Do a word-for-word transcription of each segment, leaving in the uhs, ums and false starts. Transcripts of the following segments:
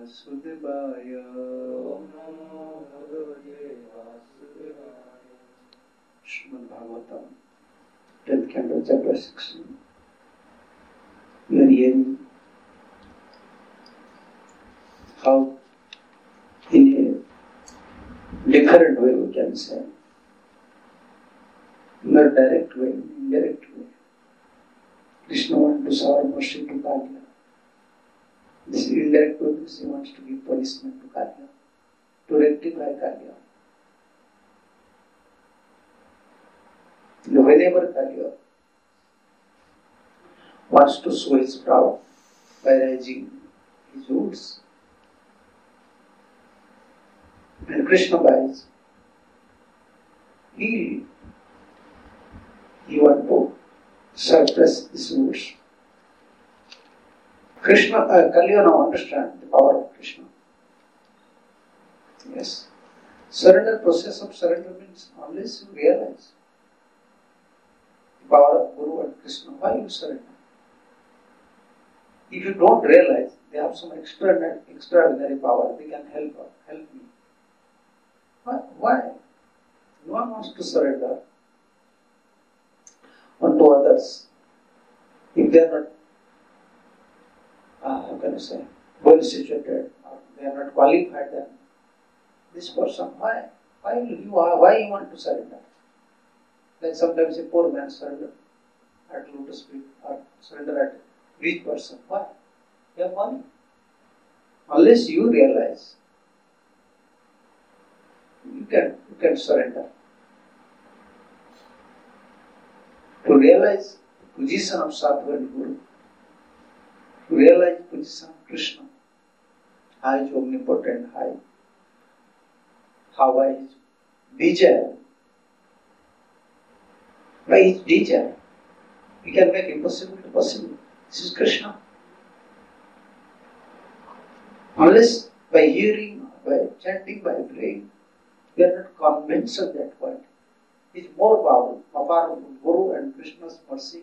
Vasudevaya. Om Namo Bhagavate Vasudevaya. Srimad Bhagavatam, tenth canto, chapter sixteen. We are hearing how, in a different way, we can say, in a direct way, indirect way, Krishna wants to serve mercy to Kalya. This indirect way, he wants to give punishment to Kalya, to rectify Kalya. And whenever Kalya wants to show his power by raising his rules, and Krishna buys, he, he wants to suppress these rules. Krishna, uh, Kalya now understand the power of Krishna. Yes. Surrender, process of surrender means unless you realize the power of Guru and Krishna, why you surrender? If you don't realize they have some extraordinary, extraordinary power, they can help help me. Why? Why? No one wants to surrender unto others if they are not, uh, how can I say, well situated, or they are not qualified. Then this person, why? Why will you? Why you want to surrender? Like sometimes a poor man surrender at lotus feet, or surrender at a rich person. Why? You have money. Unless you realize, you can you can surrender. To realize the position of Sattva and Guru, to realize the position of Krishna, how is omnipotent, how, how is desire. By his desire, he can make impossible to possible. This is Krishna. Unless by hearing, by chanting, by praying, we are not convinced of that point. He is more powerful, more powerful. Guru and Krishna's mercy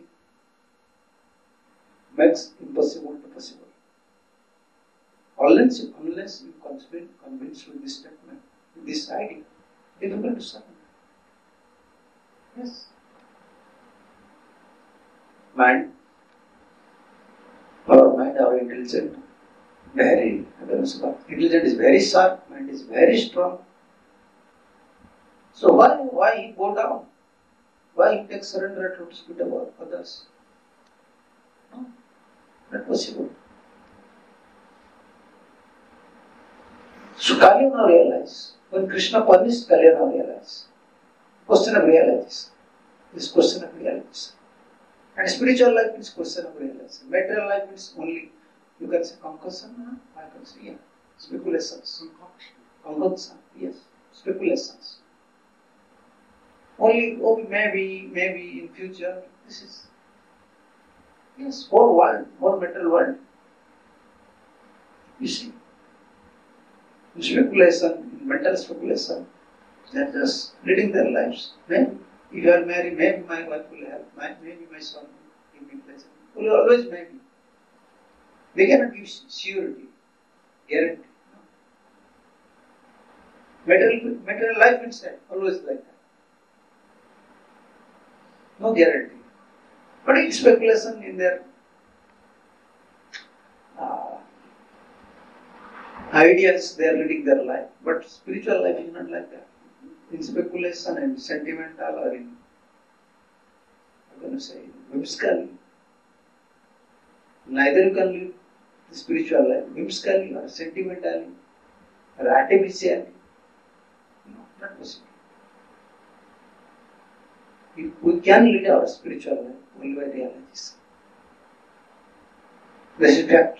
makes impossible to possible. Unless, unless you are convinced with this statement, with this idea, difficult to surrender. Yes. Mind, our mind, our intelligence, very, intelligence is very sharp, mind is very strong. So why, why he go down? Why he takes surrender at lotus feet of others? No, not possible. So Kalya now realize, when Krishna punished, Kalya now realize. Question of realization. This question of realization. And spiritual life is question of realization. Material life is only, you can say concussion, huh? I can say, yeah, speculations. Concoction, yes, speculations. Only, oh, maybe, maybe in future, this is, yes, whole world, whole material world. You see, in speculation, in mental speculation, they are just leading their lives. Maybe, if you are married, maybe my wife will help, maybe my son will give me pleasure. Will always maybe. They cannot give surety, guarantee. No. Material, material life inside, always like that. No guarantee. But in speculation, in their uh, ideas, they are leading their life. But spiritual life is not like that. In speculation and sentimental, or in, I'm going to say, whimsical, neither you can live the spiritual life whimsically or sentimentally or artificially. No, not possible. We can lead our spiritual life only by realization. This is fact.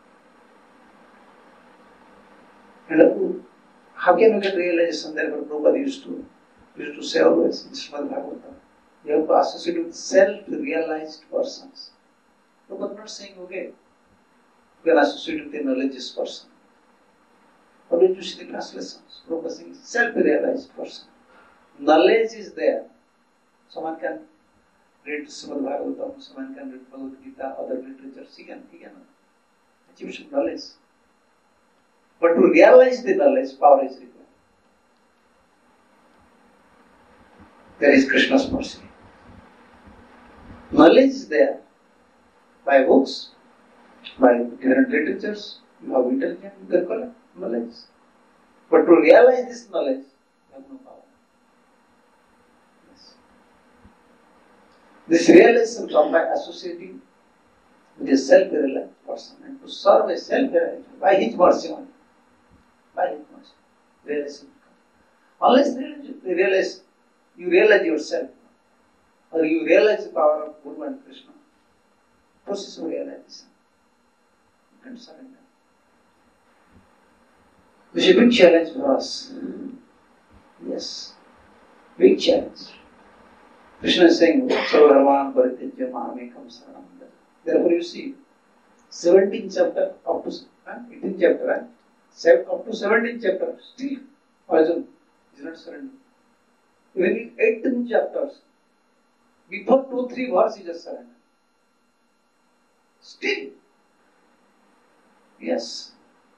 And how can we get realization? Therefore, Prabhupada used to, used to say always in Srimad Bhagavatam, you have to associate with self-realized persons. Prabhupada not saying, okay, you can associate with a knowledgeous person. How did you see the translations? Prabhupada saying, self-realized person. Knowledge is there. Someone can read Srimad Bhagavatam, someone can read Bhagavad Gita, other literatures, he can, he can achieve some knowledge. But to realize the knowledge, power is required. There is Krishna's mercy. Knowledge is there by books, by different literatures. You have intelligence, you can collect knowledge. But to realize this knowledge, you have no power. Yes. This realization comes by associating with a self-reliant person and to serve a self-reliant by his mercy only. By his mercy. Realization comes. Unless you realize, you realize yourself, or you realize the power of Guru and Krishna, process of realization. You can surrender. This is a big challenge for us. Yes. Big challenge. Krishna is saying, Sarvarman Paritijya Mahamekam Saranam. Therefore you see, seventeenth chapter up to eighteenth chapter, right? Up to seventeenth chapter, still Arjuna is not surrendering. Even in eighteenth chapters, before two, three verses, he just surrendered. Still. Yes.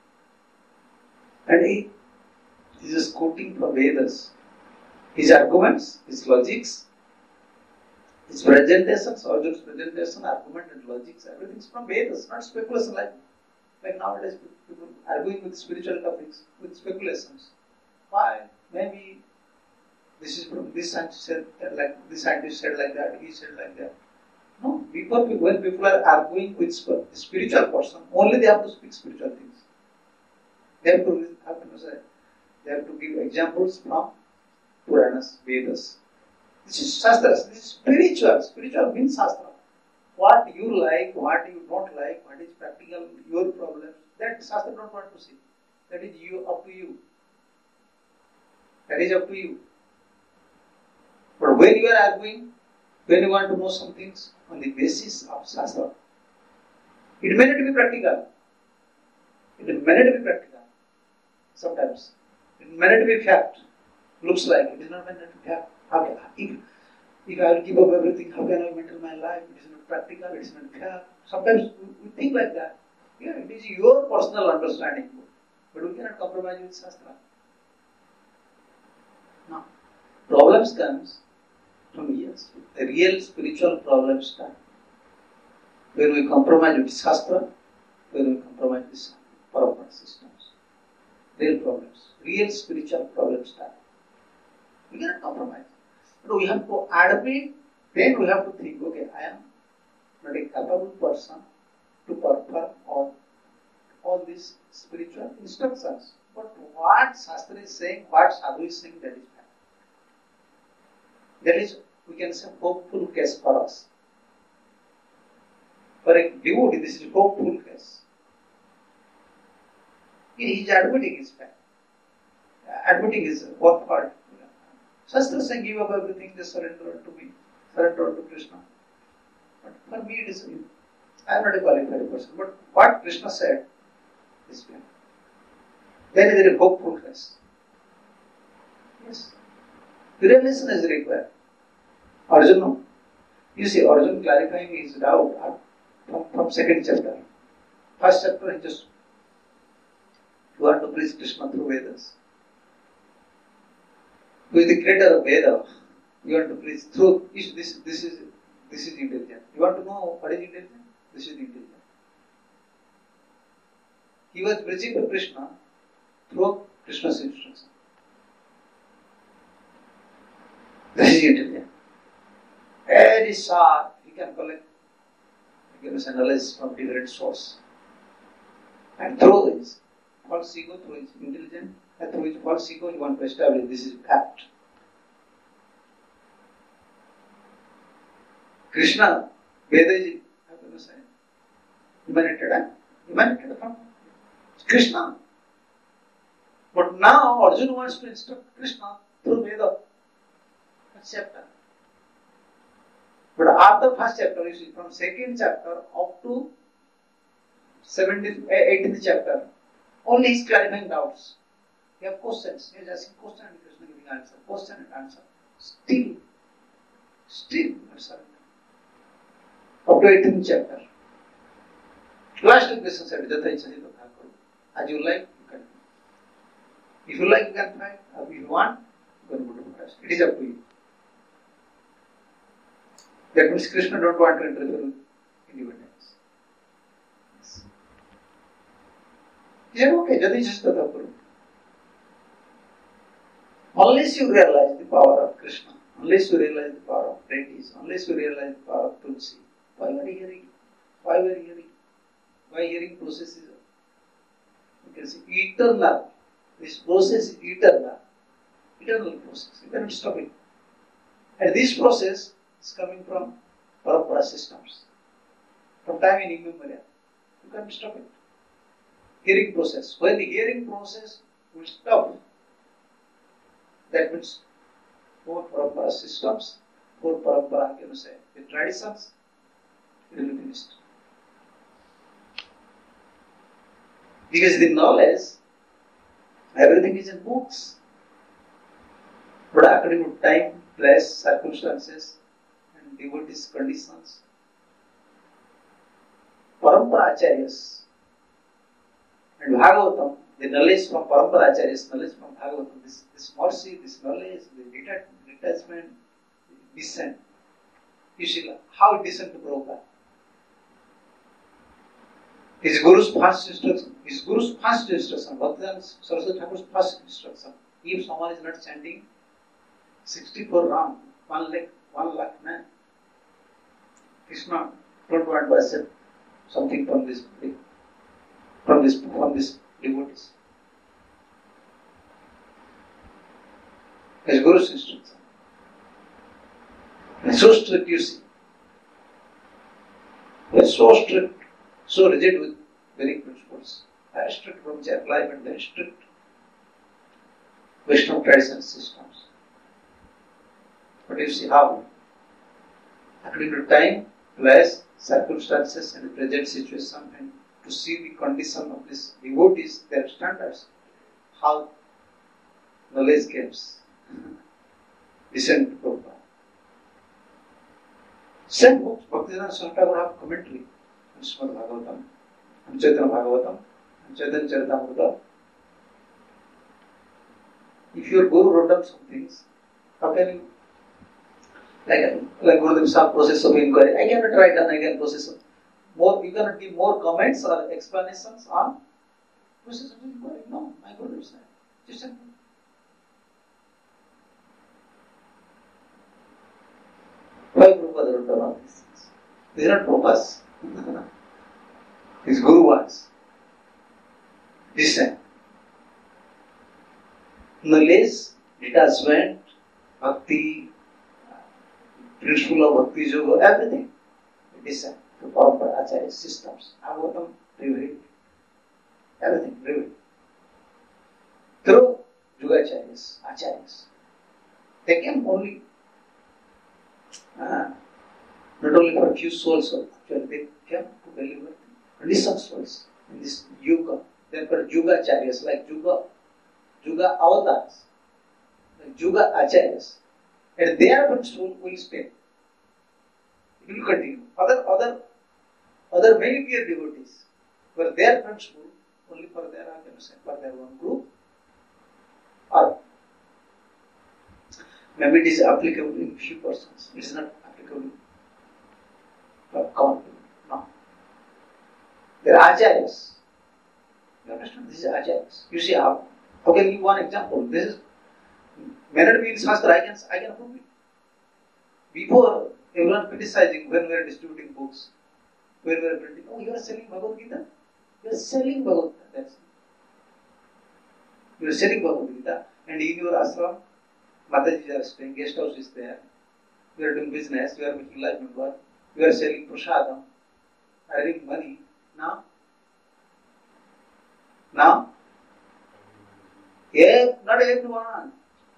And he is just quoting from Vedas. His arguments, his logics, his presentations, Arjuna's presentation, argument and logics, everything is from Vedas, not speculation like, like nowadays people arguing with spiritual topics, with speculations. Why? Maybe this is from this scientist said like this scientist said like that, he said like that. No, before when people are arguing with spiritual person, only they have to speak spiritual things. They have to, have to say, they have to give examples from Puranas, Vedas. This is Shastras, this is spiritual. Spiritual means Shastra. What you like, what you don't like, what is practical, your problems, that Shastra don't want to see. That is you, up to you. That is up to you. But when you are arguing, when you want to know some things on the basis of Shastra, it may not be practical. It may not be practical. Sometimes. It may not be fact. Looks like it is not meant to be fact. How can, if, if I will give up everything, how can I maintain my life? It is not practical, it is not fair. Sometimes we, we think like that. Yeah, it is your personal understanding. But we cannot compromise with Shastra. No. Problems comes from here. The real spiritual problems start. When we compromise with Shastra, when we compromise with Parampara systems. Real problems. Real spiritual problems start. We cannot compromise. But we have to admit, then we have to think, okay, I am not a capable person to perform all, all these spiritual instructions. But what Shastra is saying, what Sadhu is saying, that is fact. That is, we can say, hopeful case for us. For a devotee, this is a hopeful case. He is admitting his fact. Admitting his work hard. Shastra is saying, give up everything, just surrender to me, surrender to Krishna. But for me, it is, I am not a qualified person. But what Krishna said is fact. Then there is a hopeful case. Yes. Realization is required. Arjuna, you see, Arjuna clarifying his doubt from, from second chapter. First chapter, he just you want to please Krishna through Vedas. Who is the creator of Veda? You want to please through this. This, this is this is intelligent. You want to know what is intelligent? This is intelligent. He was preaching to Krishna through Krishna's instruction. This is intelligent. Very sharp. He can collect, he can analyze from different sources. And through his false ego, through his intelligence, and through his false ego, he wants to establish this is fact. Krishna, Veda is, how can you say, emanated, eh? emanated from Krishna. But now Arjuna wants to instruct Krishna through Veda. First chapter. But after first chapter, you see, from second chapter up to seventeenth, eighteenth chapter, only he is clarifying doubts. He has questions. He is asking question and Krishna giving answer. Question and answer. Still, still not surrender. Up to eighteenth chapter. Last Krishna said, Jatha Ichha Jatha Karo. As you like, you can. If you like, you can fight. If you want, you can go to forest. It is up to you. That means Krishna don't want to interfere with independence. Yes. He said, okay, Jadi Shastata Guru. Unless you realize the power of Krishna, unless you realize the power of deities, unless you realize the power of Tulsi, why are you hearing? Why are you hearing? Why hearing process is, you can say, eternal. This process is eternal. Eternal process. You cannot stop it. And this process is coming from Parampara systems. From time in immemorial. You can't stop it. Hearing process. When the hearing process will stop, that means four Parampara systems, four Parampara, can you say, the traditions, it will be finished. Because the knowledge, everything is in books. But according to time, place, circumstances, and devotees' conditions, Parampara Acharyas and Bhagavatam, the knowledge from Parampara Acharyas, knowledge from Bhagavatam, this, this mercy, this knowledge, the detach, detachment, the descent. You see how it descend to Prabhupada. His Guru's first instruction, his Guru's first instruction, Bhaktivedanta Saraswati Thakur's first instruction. If someone is not chanting sixty-four round, one lakh, one lakh man, Krishna don't want to accept something from this, from this, from this devotees. His Guru's instruction. And so strict, you see. He is so strict. So rigid with very principles, very strict brahmacharya life and very strict Vaishnava tradition systems. But you see how, according to time, place, circumstances, and the present situation, and to see the condition of these devotees, their standards, how knowledge comes, descend to Prabhupada. Same books, Bhaktivedanta Swami Thakur have commentary. Srimad Bhagavatam, and Chaitanya Bhagavatam, and Chaitanya Charitamrita. If your Guru wrote down some things, how can you, like, like Gurudev Sahib process of inquiry, I cannot write down again process of, more, you cannot give more comments or explanations on process of inquiry. No, my Gurudev Sahib. Just simple. Why Prabhupada wrote down all these things? These are not Prabhupada's. His Guru wants descent, knowledge, detachment, bhakti, principle of bhakti yoga, everything. Descent to Parampara Acharya systems. Bhagavatam revealed. Everything revealed. Through Yogacharyas, Acharyas. They came only uh, not only for a few souls, actually they came to deliver conditioned souls in this yuga. They are called Yogacharyas, like Yuga, Yuga avatars, like Yuga Acharyas. And their principle will stay. It will continue. Other, other, other many pure devotees were their principle only for their organization, for their own group, or maybe it is applicable in few persons. It is not applicable for common people. No. They are acharyas. You understand? This is acharyas. You see how? How can I give one example? This is may not be in Shastra. I can I can prove it. Before everyone criticizing when we are distributing books, when we are printing, oh, you are selling Bhagavad Gita. You are selling Bhagavad Gita. That's it. You are selling Bhagavad Gita, and in your ashram, Mataji are staying, guest house is there. You are doing business. You are making life member. You are selling prasadam, earning money. Now, now, yeah, not everyone.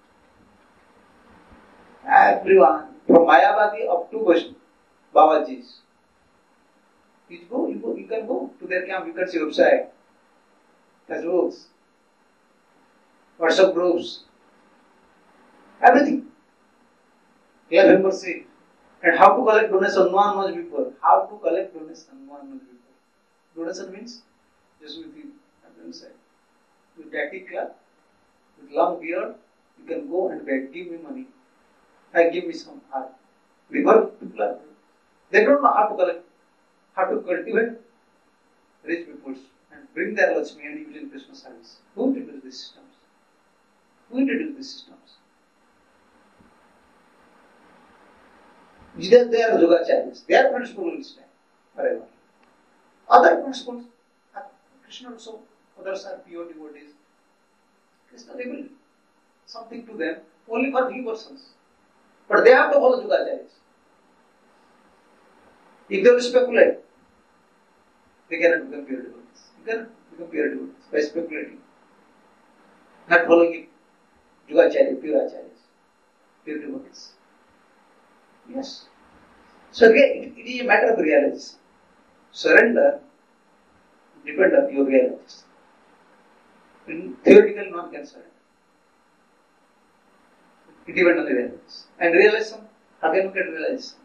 Everyone, from Mayavadi up to Vaishnav, Babaji's. You go, you go, you can go to their camp, you can see website, Facebooks, WhatsApp groups, everything. Club membership. And how to collect donation, no one knows before. How to collect donation, no one knows before. Donation means just with the, I don't say, with Tactic Club, with long beard, you can go and beg, give me money. I give me some art. River people are, they don't know how to collect, how to cultivate rich peoples and bring their Lakshmi and use in Krishna service. Who introduced these systems? Who introduced these systems? They are Yogacharyas. Their principle will stand forever. Other principles, Krishna also, others are pure devotees. Krishna revealed something to them only for few persons. But they have to follow Yogacharyas. If they will speculate, they cannot become pure devotees. You cannot become pure devotees by speculating. Not following Yogacharya, pure acharyas, pure devotees. Yes. So again, it, it is a matter of realization. Surrender depends on your realization. In theoretical, no one can surrender. It depends on the realization. And realization, how can you get realization?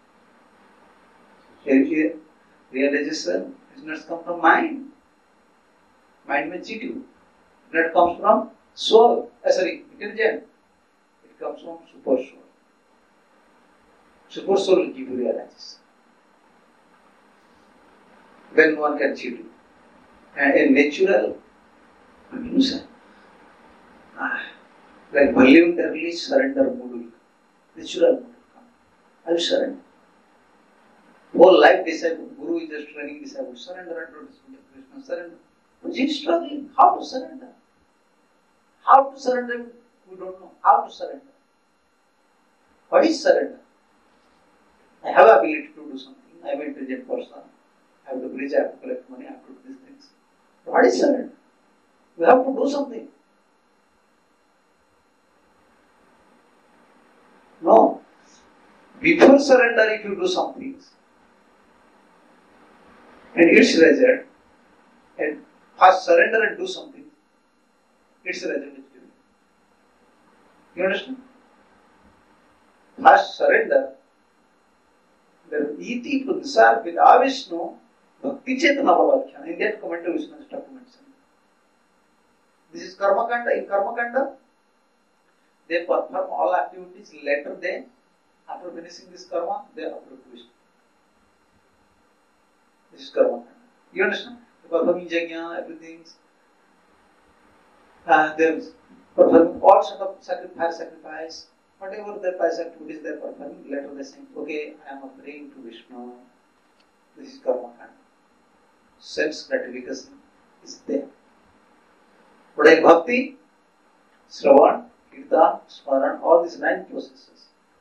Here, here, realization does not come from mind. Mind may cheat you. It comes from soul. Uh, sorry, intelligence. It comes from super soul. Super soul will give you realization. Then one can cheat you. And a natural illusion. Ah, like voluntarily surrender mood will come. Natural mood will come. I will surrender. Whole life disciple, Guru is just training disciple. Surrender unto Krishna, surrender. But he is struggling. How to surrender? How to surrender? We don't know. How to surrender? What is surrender? I have ability to do something. I am an intelligent person. I have to preach, I have to collect money, I have to do these things. What is surrender? We have to do something. No. Before surrender, if you do some things, and its result, and first surrender and do something, its result is different. You understand? First surrender, the iti pudsa with avishnu bhakti chetana bhavakhyan. In that commentary, Vishnu has documented. This is karma kanda. In karma kanda, they perform all activities. Later, they, after finishing this karma, they approve Vishnu. This is karma kanda. You understand? They performing yajna, everything. Uh, they performing all sort of sacrifice, sacrifice. Whatever their pious activities they are performing, later they say, okay, I am praying to Vishnu. This is karma kanda. Sense gratification is there. But in bhakti, Shravan, Kirtan, Smaran, all these nine processes.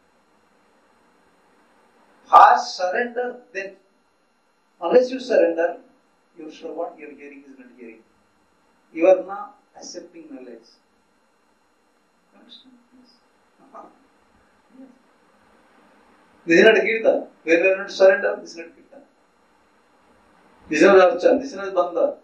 First surrender, then unless you surrender, your Shravan, your hearing is not hearing. You are not accepting knowledge. Understand? Yes. Uh-huh. Yes. This is not Kirtan. When we are not surrender, this is not Kirtan. This is not Archan, this is not Bandha.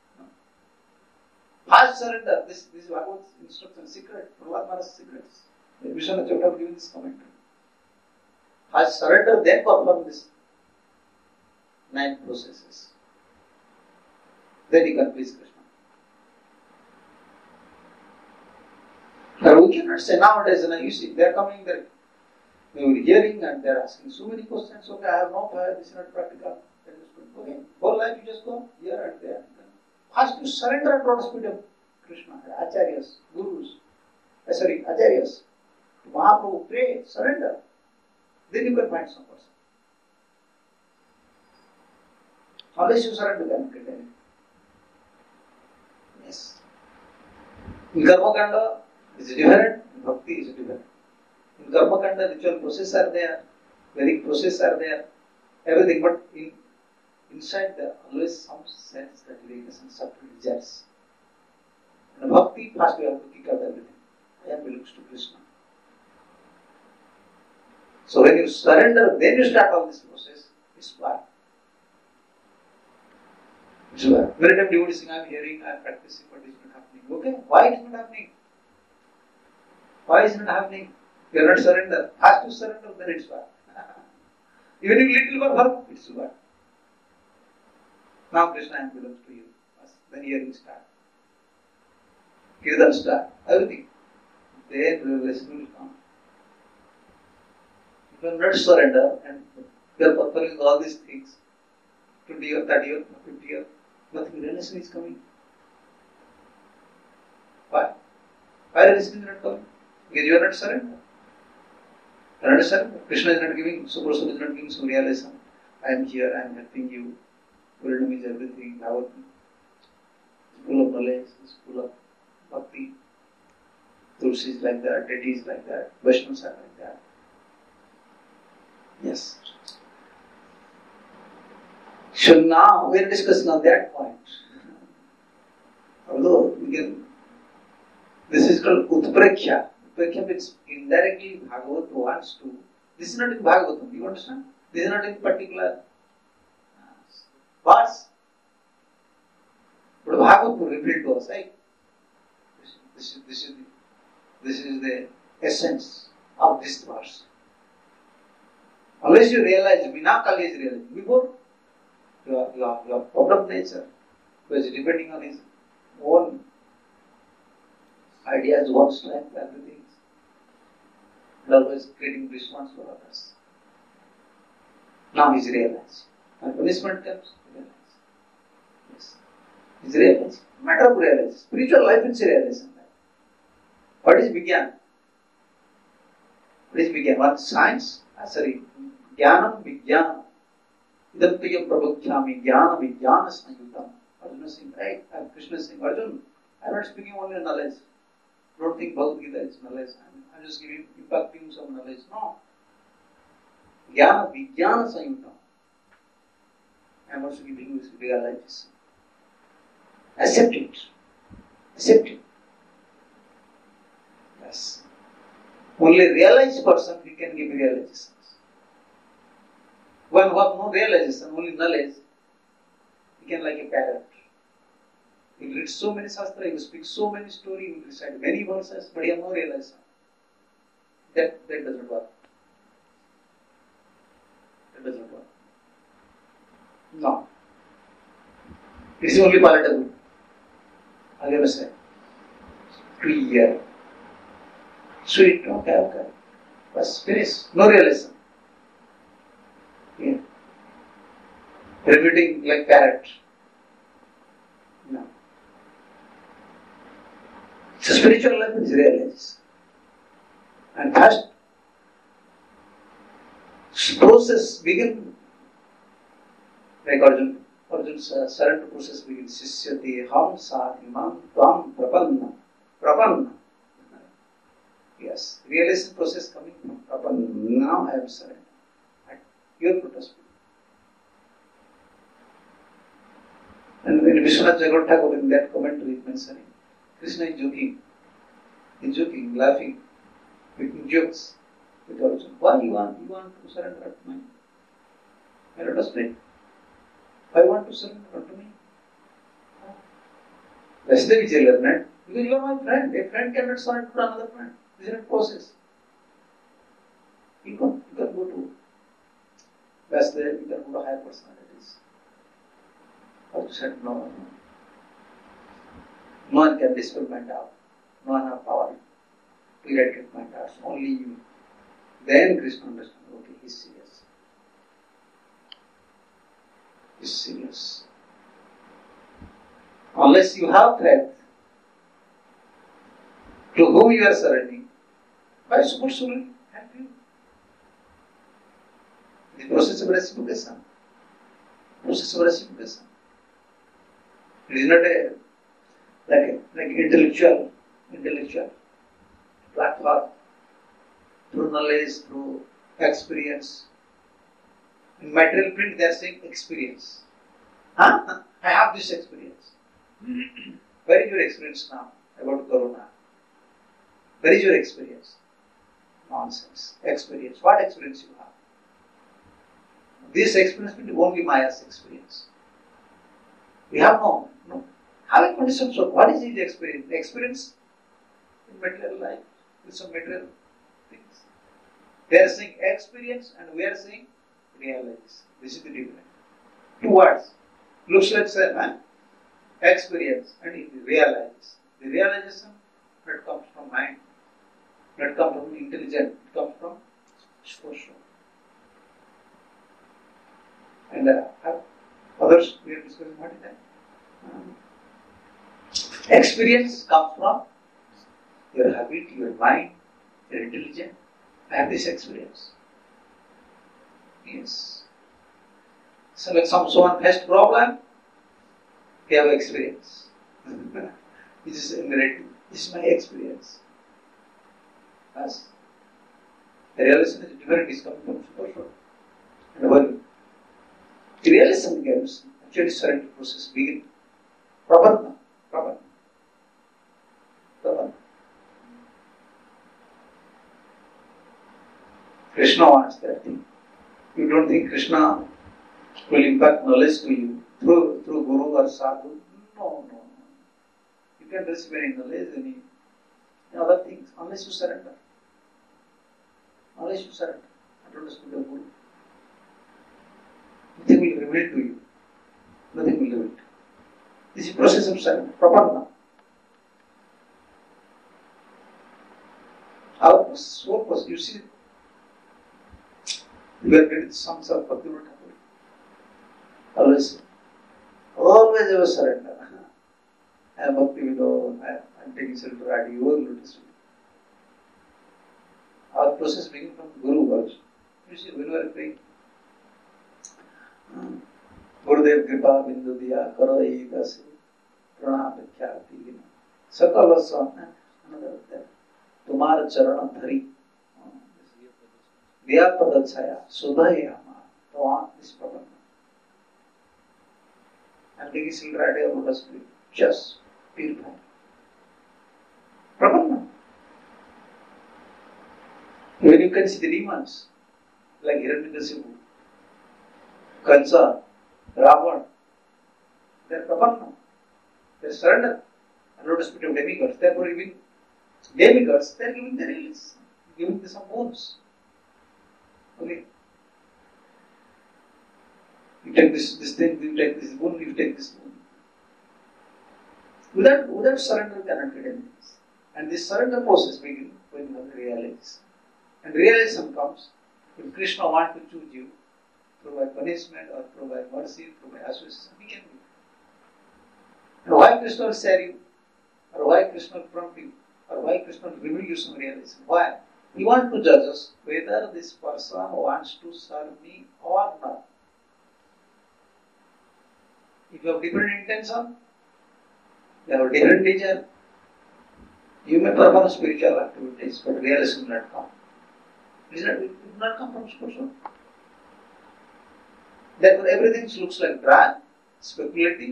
First surrender, this, this is Bhagavad's instruction, secret, Prahlad Maharaj's secrets. Vishwanath Chakravarti have given this commentary. First surrender, then perform this nine processes. Then he can please Krishna. But we cannot say nowadays, and you see, they are coming, they are hearing and they are asking so many questions. Okay, I have no fire, this is not practical. Okay, whole life you just go here and there. First you surrender at Lord's feet of Krishna, Acharyas, Gurus, uh, sorry, Acharyas, to Mahaprabhu, pray, surrender. Then you can find some person. Unless you surrender, you cannot get anything. Yes. In Karma Kanda, is different, in Bhakti is different. In Karma Kanda, ritual process are there, Vedic process are there, everything, but in inside there always some sense gratification, subtle desires. In Bhakti, first we have to kick out everything. I am belongs to Krishna. So when you surrender, then you start all this process. It's why. It's why. Many times devotees saying, I am hearing, I am practicing, but it is not happening. Okay, why it is not happening? Why is it not happening? You are not surrender. First you surrender, then it's why. Even if little perform, it's why. Now Krishna belongs to you. Then hearing start. Kirtan start, everything. Then realization will come. If you are not surrender and you are performing all these things, twenty years, thirty years, fifty years, nothing, realization is coming. Why? Why realization is not coming? Because you are not surrender. You understand? Krishna is not giving, Super Soul is not giving some realization. I am here, I am helping you. Freedom is everything. Bhagavad is full of knowledge, is full of bhakti. Tulsi is like that, Deity is like that, Vaishnavas are like that. Yes. So now we are discussing on that point. Although we can, this is called Utprakhya. Utprakhya means indirectly Bhagavat wants to. This is not in Bhagavatam, you understand? This is not in particular verse. But Bhagavatam will reveal to us, right? This is, this is, the, this is the essence of this verse. Unless you realize, Vinakali is realized. Before, your, your, your problem nature was depending on his own ideas, own strength, everything. And always creating response for others. Now he is realized. When punishment comes, he realizes. Yes. He is realized. Matter of realization. Spiritual life is realization. What is Vigyan? What is Vigyan? What science? Ah, sorry. Jnanam Vigyanam. Idam Priyam Prabhukhyami Jnana Vijnana Sanyutam. Arjuna is saying, right? Krishna is saying, Arjuna, I am not speaking only knowledge. Don't think Bhagavad Gita is knowledge. I am just giving, impacting some knowledge. No. Jnana Vijnana Sanyutam. I am also giving you realization. Accept it. Accept it. Yes. Only realized person he can give realizations. One who has no realization, only knowledge, he can like a parrot. He will read so many shastra, he will speak so many stories, he will recite many verses, but he has no realization. That, that doesn't work. That doesn't work. No. It is only palatable. I'll never say. Clear. Sweet, okay, okay. Bas, finish. No realization. Yeah. Repeating like parrot. No. So spiritual life is realized. And first, process begins. Like Arjuna, Arjuna's uh, surrender process begins. Sisyati ham sa imam tvam prapanna. Prapanna. Yes. Realization process coming from prapanna. Now I am surrendered. At your protest. And when Vishwanath Jagannatha Thakur in that commentary is mentioning, Krishna is joking. He is joking, laughing, making jokes with Arjuna. Why you want, you want to surrender unto me? I let us pray. Why you want to surrender unto me? Vasudeva is a learned, because you are my friend. A friend cannot surrender to another friend. This is not process. You can, you can go to Vasudeva, you can go to higher personalities. Arjuna said, no, no. No one can dispel my doubt. No one has power to eradicate my doubts. Only you. Then Krishna understood, okay, he is serious. He is serious. Unless you have faith, to whom you are surrendering, why Super Soul will help you? The process of reciprocation. Process of reciprocation. It is not a like a, like intellectual, intellectual platform through knowledge, through experience. In material print, they are saying experience. Huh? I have this experience. Where is your experience now about Corona? Where is your experience? Nonsense. Experience. What experience you have? This experience will be only Maya's experience. We have no, no. Having conditions, so what is the experience? The experience in material life with some material things. They are saying experience and we are saying realization. This is the difference. Two words. Looks like same, huh? Experience and realization. The realization that comes from mind, that comes from intelligence, it comes from spursa. And uh, others we are discussing what is that? Um, experience comes from your habit, your mind, your intelligence. I have this experience. Yes. So when some someone faced problem, they have experience. This is a narrative. This is my experience. Yes. The realization is different, is coming from spursa. And when the realization begins, actually surrender process begins. Prabhana. Prabhana. Prabhana. Krishna wants that thing. You don't think Krishna will impart knowledge to you through through Guru or Sadhu? No, no, no. You can receive any knowledge, any other things, unless you surrender. Unless you surrender. I don't understand the Guru. Nothing will reveal to you. Nothing will reveal. This is the process of surrender. Prapanna. Our soul was, you see, we are reading the songs of Bhaktivinoda Thakur. Always, always ever surrender. I am Bhaktivinoda, I am taking shelter at your lotus feet. Our process begins from Guru also. You see, when we are praying, Gurudev Kripa Bindu Diya Karo Ekasi Pranam Vikhyati Hina Sakala Swana another there. Tumar Charana Dhari Diya Padachaya Sudhayama Tavan is Prabhana. And taking silver at your lotus feet, just purify. Prabhana. When you can see the demons, like Hiranyakashipu, Kansa, Ravan, they are Prapanna. They surrender and lotus feet of demigods. Therefore, even demigods, they are giving the release, giving the some boons. Okay. You take this, this thing, you take this boon, you take this boon. Without, without surrender, cannot get anything. And this surrender process begins when you realize. And realization comes if Krishna wants to choose you through by punishment or through by mercy, through by association, he can do. And why Krishna will share you? Or why Krishna will prompt you? Or why Krishna will reveal you some realization? Why? He wants to judge us whether this person wants to serve me or not. If you have different intention, you have a different nature, you may perform spiritual activities, but realization will not come. It will not come from spiritual. Therefore, everything looks like dry, speculative.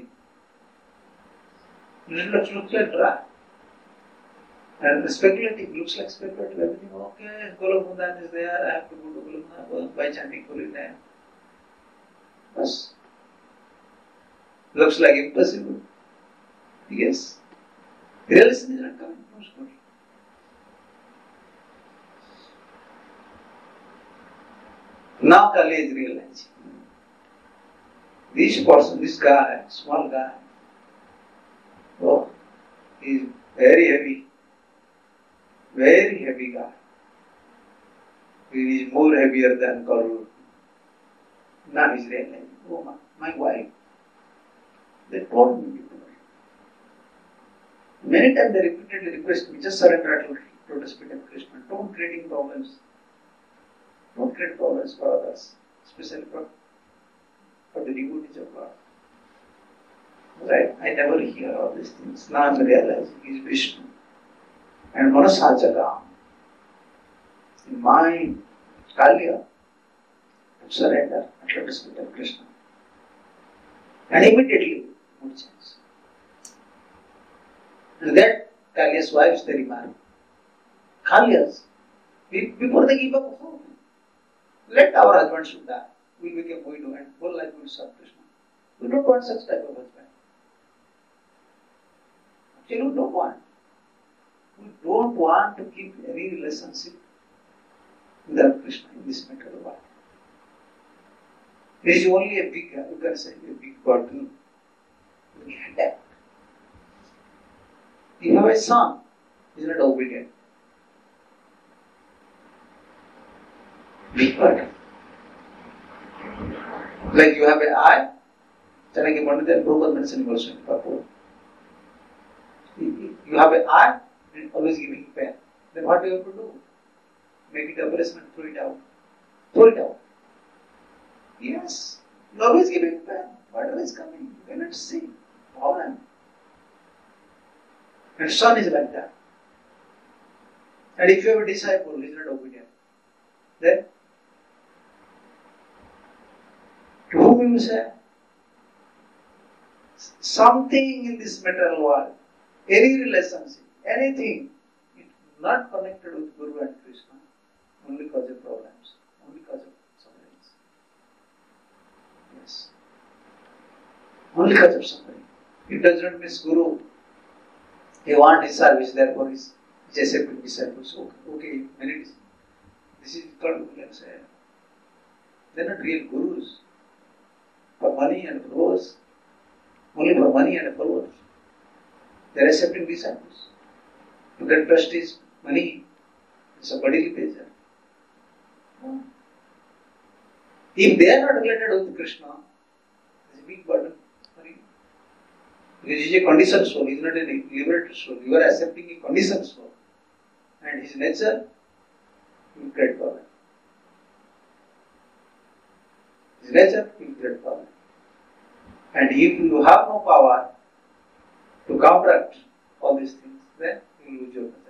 It looks, looks like dry. And speculative looks like speculative. Everything, okay, Golokmundan is there, I have to go to Golokmundan by chanting Golokmundan. Yes. Looks like impossible. Yes. Realization is not coming from spiritual. Now Kali is realizing. This person, this guy, small guy, oh, he is very heavy, very heavy guy. He is more heavier than Karur. Now he is realizing, oh my, my wife, they told me before. Many times they repeatedly request me, just surrender at lotus feet of Krishna. Don't create problems. Don't create problems for others, especially for, for the devotees of God. Right? I never hear all these things. Now I am realizing he is Vishnu. And Manasachaka, in mind, Kalya, to surrender at lotus feet of Krishna. And immediately, mood change. And that Kalya's wives, they remarry. Kalya's, before they give up hope, let our husband should die. We become widow and whole life will serve Krishna. We don't want such type of husband. Actually, we don't want. We don't want to keep any relationship without Krishna in this matter of life. There is only a big, you can say, a big burden. We had that. You have a son, he is not obedient. Big burden. Like you have an eye, Chanakya Pandita and Prabhupada mentioning also in Purport. You have an eye, and always giving pain. Then what do you have to do? Make it operation and throw it out. Throw it out. Yes, you always giving pain. Whatever is coming, you cannot see. Problem. And son is like that. And if you have a disciple, he is not obedient, then to whom you will say? Something in this material world, any relationship, anything, it's not connected with Guru and Krishna, only cause of problems, only cause of sufferings. Yes. Only cause of suffering. It does not miss Guru. He wants his service, therefore his accepted disciples. Okay, okay, many disciples. This is called, let's say, they're not real gurus. For money and followers, only for money and followers. They are accepting disciples. To get prestige, money, it's a bodily pleasure. No. If they are not related with Krishna, it's a big burden for you. Because he is a conditioned soul, he is not a liberated soul. You are accepting a conditioned soul. And his nature will create problem. His nature will create problem. And if you have no power to counteract all these things, then you will lose your nature.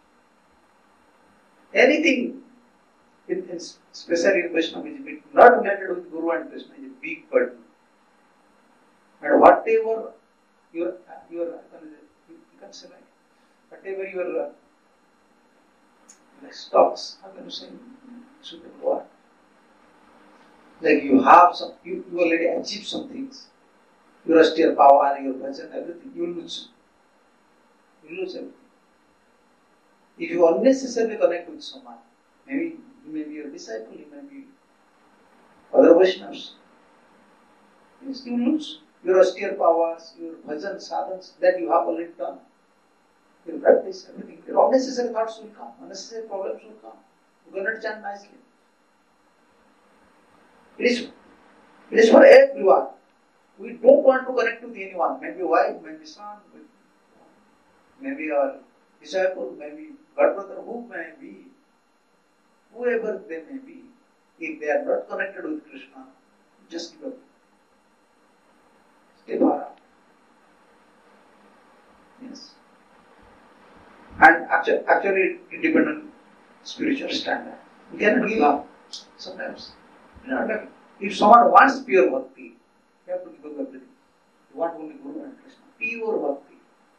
Anything, in, in, especially in Vaishnava, is not related with Guru and Krishna, is a big burden. And whatever your, your you can say like, whatever your uh, like stocks, how can you say, suitable what? Like you have some, you, you already achieved some things. Your austere power, your bhajan, everything, you will lose. You will lose everything. If you unnecessarily connect with someone, maybe he may be your disciple, he may be other Vaishnavas, yes, you will lose. Your austere powers, your bhajan, sadhans, that you have already done. Your practice, everything. Your unnecessary thoughts will come, unnecessary problems will come. You cannot chant nicely. It is, it is for everyone. We don't want to connect with anyone. Maybe wife, maybe son, maybe our disciple, maybe God brother, who may be, whoever they may be. If they are not connected with Krishna, just give up. Stay far out. Yes. And actually, actually it depends on spiritual standard. We cannot give up sometimes. You know, if someone wants pure bhakti, you have to give up everything. You want only Guru and Krishna. Pure bhakti.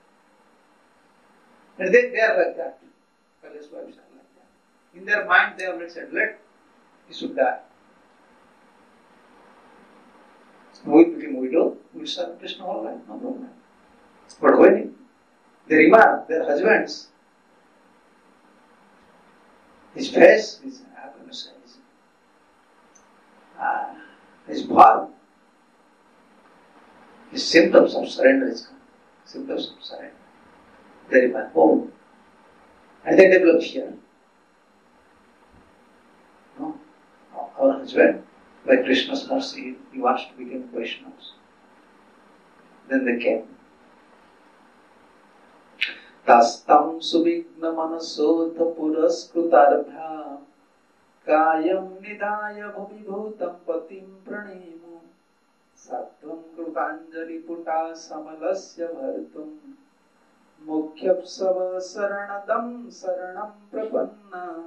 And they, they are like that. Kailash wives are like that. In their mind, they have said, let, he should die. We became widow, we serve Krishna all life, no problem. But when they remark their husbands, his face is, how can I say, is, uh, is firm. His symptoms of surrender is come. Symptoms of surrender. They remark, oh, and they develop fear. No, our husband, by Krishna's mercy, he wants to become Vaishnavas. Then they came. Tastam subigna manasodha puraskrutarabhya kayam nidaya bhuvibhutam patim pranemu sattvam krutanjali puta samalasya bhartum mukhyapsava saranadam saranam prapanna.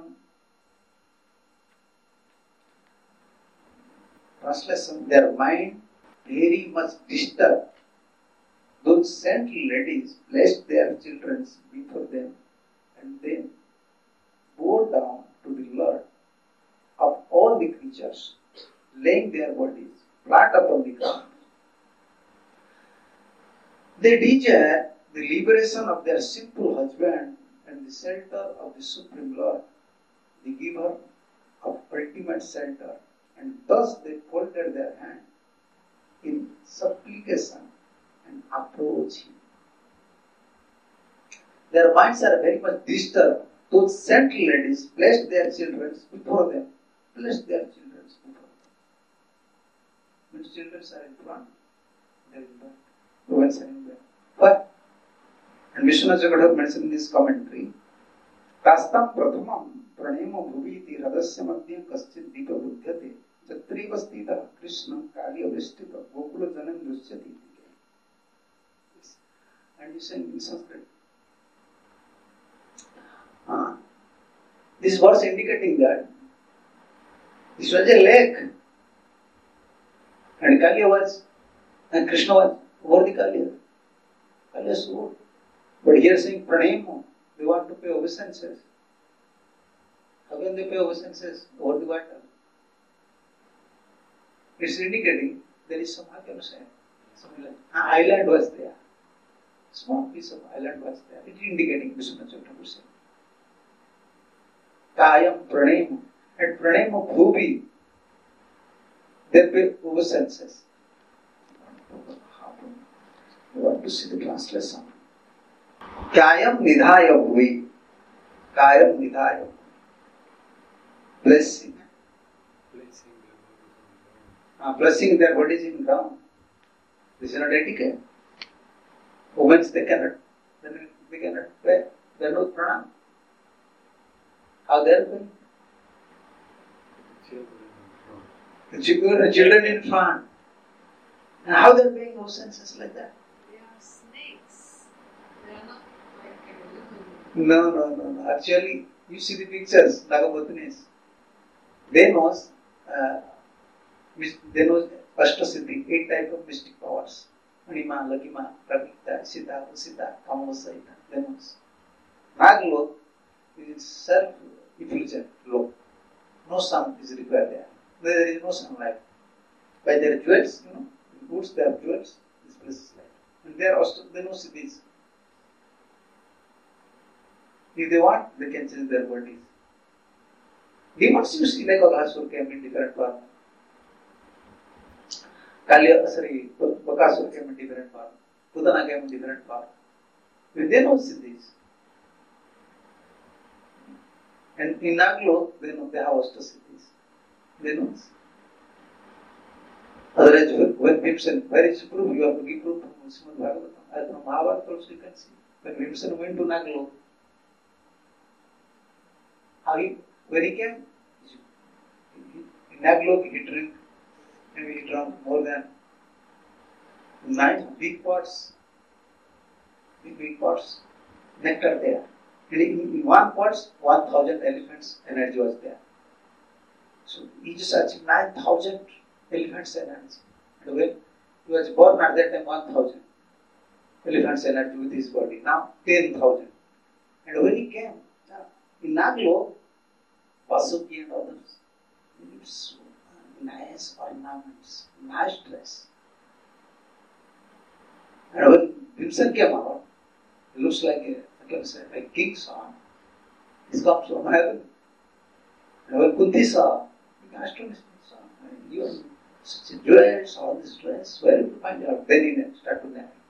Translation, their mind very much disturbed. Those saint ladies placed their children before them and then bowed down to the Lord of all the creatures, laying their bodies flat upon the ground. They desire the liberation of their sinful husband and the shelter of the Supreme Lord, the giver of ultimate shelter, and thus they folded their hand in supplication and approach him. their minds are very much disturbed. Those saint ladies placed their children before them. Placed their children before them. When children are in front, they are in back. Women are in back. Why? And Vishwanath Chakravarti mentioned in this commentary, Kastam Prathamam Pranemo Bhuviti Radasya Madhyam Kaschit Deepa Buddhyate Chatri Vastita Krishna Kali Avestita Gokula Janam Dushyati. And you say in Sanskrit. Uh, this verse indicating that this was a lake and Kali was and Krishna was over the Kali. Kali was over. But here saying pranamo, they want to pay obeisances. How can they pay obeisances over the water? It's indicating there is some, how can you say, something like, an island was there. Small piece of island was there. It is indicating Vishwanath Chakravarti saying. Kayam pranema. And pranema bhubi. They pay obeisances. You want to see the translation. Kayam nidhaya bhuvi. Kayam nidhaya. Blessing. Blessing their, uh, blessing their bodies in ground. This is not etiquette. Women, they cannot, they cannot pay. They are not pranam. How they are paying? The children, children in front. And how they are paying obeisances like that? They are snakes. They are not like a human. No, no, no, no. Actually, you see the pictures, Nagabhathanis. They know, uh, they know Ashtasiddhi, eight types of mystic powers. Anima, Lagima, Pravita, Siddha, Siddha, Kamavasaita. They know. Naglok is self-effulgent look. No sun is required there. There is no sunlight. By their jewels, you know, goods they have jewels, this place is light. And they are also, they know cities. If they want, they can change their bodies. Demons you see like Aghasur came in different form. Kalya, sorry, Bakasur came in different form. Putana came in different form. If they know cities. And in Naglo, they know they have Ashta cities. They know. Otherwise, when Bhimsen, where is proof? You have to give proof from Srimad Bhagavatam. As from Mahabharata also you can see. When Bhimsen went to Naglo, how he, when he came, in Naglo he drank, maybe he drank more than nine big pots, big, big pots, nectar there. And in, in one pot, one thousand elephants energy was there. So he just achieved nine thousand elephants energy. And when he was born at that time, one thousand elephants energy with his body. Now ten thousand. And when he came, in Naglo, Vasuki and others, so nice ornaments, nice dress. And when Bhimsen came out, he looks like a I can say, like king saw, this comes from heaven. And when Kunti saw, he asked him, you are such a jewels, all this dress, where did you find out? Then he started to nap.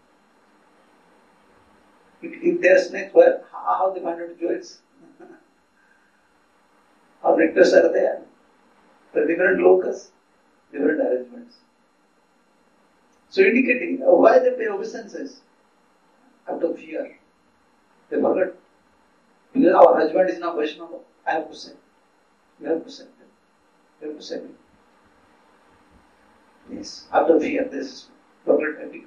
If, if they are snakes, where, how, how they find out jewels? How nectars are there? There are different locus, different arrangements. So indicating uh, why they pay obeisances? Out of fear. They forget. Because our husband is now Vaishnava, I have to say. You have to say. You have to say. Yes, out of fear, this forget etiquette.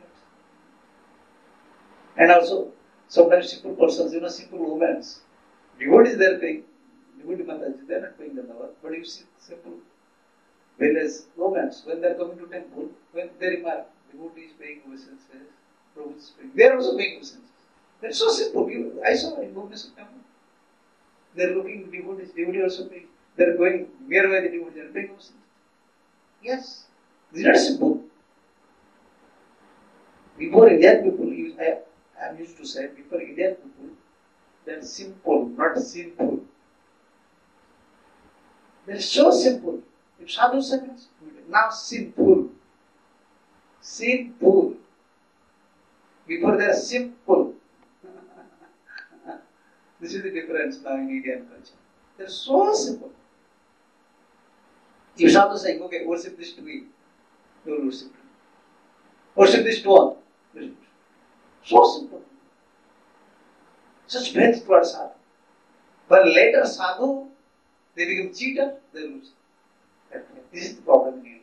And also, sometimes simple persons, you know, simple women, devotees they are paying. Devotee Mataji, they are not paying the dawar. But you see, simple village women, when they are coming to temple, when they remark, devotee is paying obeisances, Prabhu is paying. They are also paying obeisances. That's so simple. You, I saw in Bhubaneswar temple. They are looking devotees, devotee also paying. They are going nearby the devotees, they are paying obeisances. Yes, this is not simple. Before Indian people, I am used to say, before Indian people, they are simple, not sinful. They are so simple. If sadhu means now sinful. Sinful. Before they are simple. This is the difference now in Indian culture. They're so simple. If Sadhu is saying, okay, worship this tree, you will worship it. Worship this stone. So simple. Such faith towards Sadhu. But later Sadhu, they become cheater, they lose. This is the problem in India.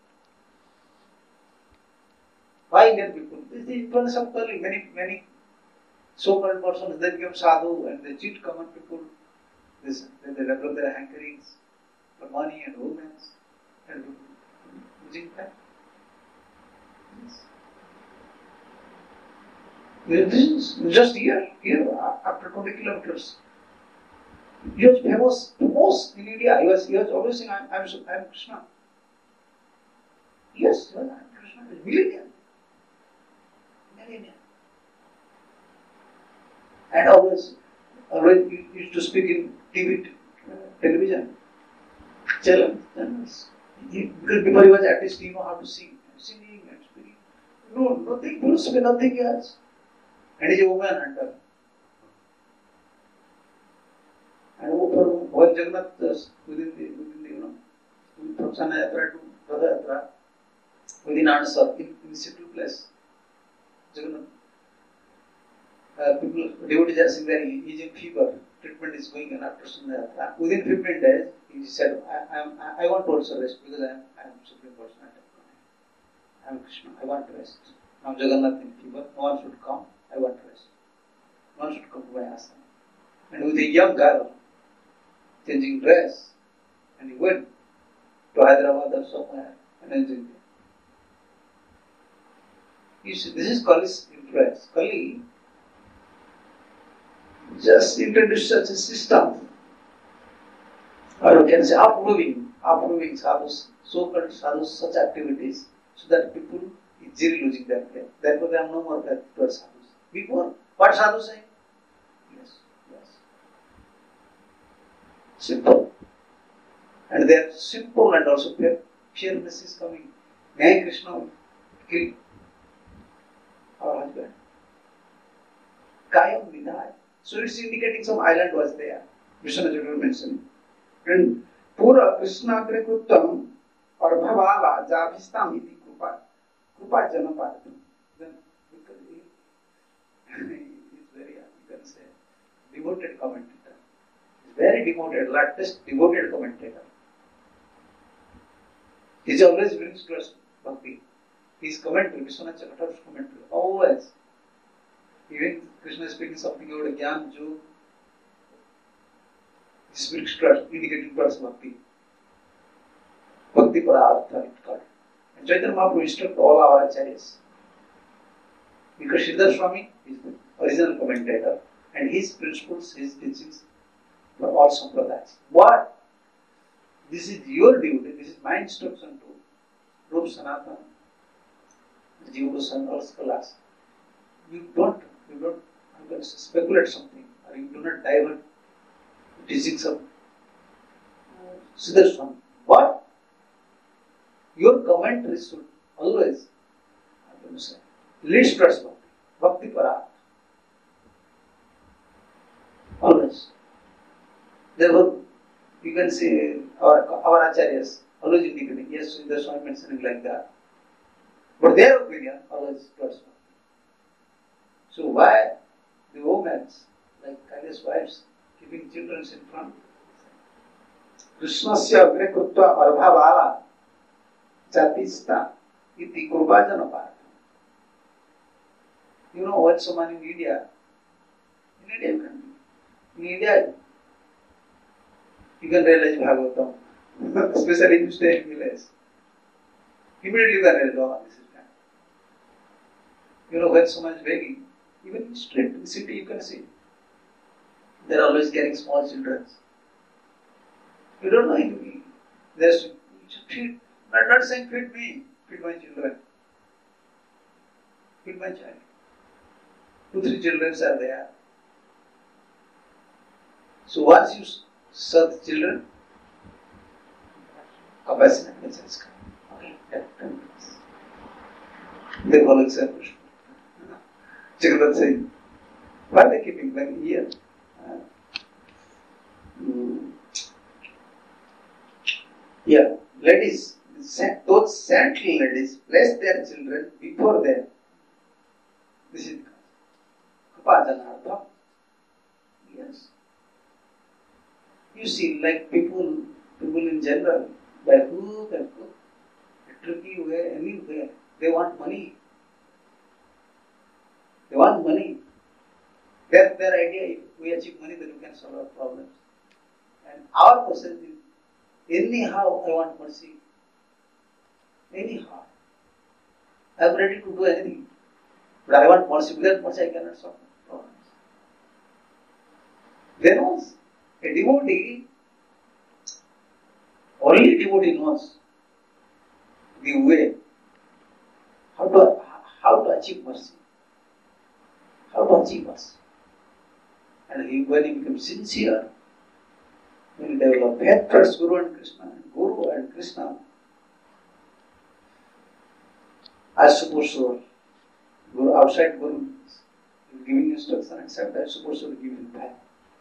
Why Indian people? This is the influence of Kali. Many, many so-called persons, they become sadhu and they cheat common people. This, then they develop their hankerings for money and women and losing time. This is just here, here, after twenty kilometers. He was famous, famous in India. He was, he was always saying, I am Krishna. Yes, I am Krishna. He was millennial. Millennial. And always, always used to speak in T V, uh, television, channels. Because before he was artist, he knew how to sing, singing and speaking. No, nothing, philosophy, nothing else. And he is a woman hunter. And for one Jagannath, within the, within the, you know, from Sanayatra to Radhayatra, within answer, in, in simple place, Jagannath. Uh, people, devotees are saying that he is in fever, treatment is going on after Sanayatra. Within fifteen days, he said, I, I, I want to also rest because I am, I am Supreme Personality. I am Krishna, I want to rest. Now Jagannath in fever, no one should come, I want to rest. No one should come to my asana. And with a young girl, changing dress, and he went to Hyderabad or somewhere and enjoyed it. You see, this is Kali's influence. Kali just introduced such a system, or you can say approving, approving sadhus, so-called sadhus, such activities, so that people easily losing their faith. Therefore, they have no more faith towards sadhus. Before, what sadhu saying? Yes, yes. Simple. And they are simple and also fear, fearless is coming. May Krishna kill our husband. Kayam Vidhay. So it's indicating some island was there. Vishwanath will mention. And Pura Krishna Krikuttam or Bhavala Javistam iti Krupa. Krupa Janapatam. Then because he is very, you can say, devoted commentator. He's very devoted, latest devoted commentator. He always brings to us bhakti. His commentary, Vishwanath Chakravarti's commentary, always. Even Krishna is speaking something about a Gyan, Jog, he speaks to us, indicating to us bhakti. Bhakti Parartha, it's called. And Chaitanya Mahaprabhu instructed all our acharyas. Because Sridhar Swami is the original commentator, and his principles, his teachings for all sampradayas. What? This is your duty, this is my instruction to Rupa Sanatana, Jiva Goswami, all scholars. You don't, you don't you can speculate something, or you do not divert the teachings of Sridhar Swami. What? Your commentary should always, I can say, leads towards bhakti, bhakti para. Always. Therefore, you can see our, our acharyas always indicating, yes, Sridhar Swami mentioning like that. But their opinion always towards bhakti. So why the women, like Kaila's wives, keeping children in front? Krishnasya agrekutva arbhavala jatista iti kurbajanapata. You know what someone in India, in India you can, in India you can realize Bhagavatam, especially if you stay in village. Immediately you can realize, oh, this is bad. You know when someone is begging, even in street, in city you can see. They are always carrying small children. You don't know anything. There's feed, not, not saying feed me, feed my children. Feed my child. Two, three children are there. So once you serve the children, capacity is coming. Okay, ten minutes. They follow example. Jagannath saying, why are they keeping like a year? Uh, Yeah, ladies, those saint ladies place their children before them. This is Kapajanartham. Yes. You see, like people, people in general, by hook and crook, a tricky way, anywhere, they want money. They want money. Their, their idea, if we achieve money, then we can solve our problems. And our person is, anyhow, I want mercy. Anyhow. I am ready to do anything. But I want mercy. Without mercy, I cannot solve problems. There was a devotee, only devotee knows the way, how to, how to achieve mercy. How to achieve mercy. And he, when he becomes sincere, when he develops faith towards Guru and Krishna, and Guru and Krishna are supposed to, Guru, outside Guru is giving instruction, except that supposed to give him faith.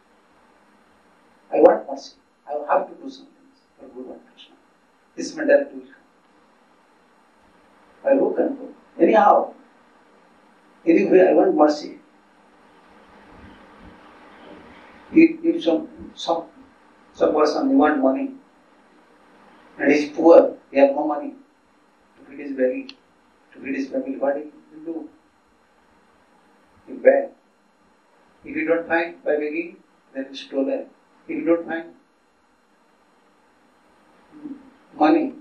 I want mercy. I have to do something for Guru and Krishna. This mentality will come. I will control. Anyhow, anyway, I want mercy. If, if some, some, some person he want money and he is poor, he has no money to feed his belly, to feed his family, what he will do? He beg. If you don't find by begging, then it's stolen. If you don't find money,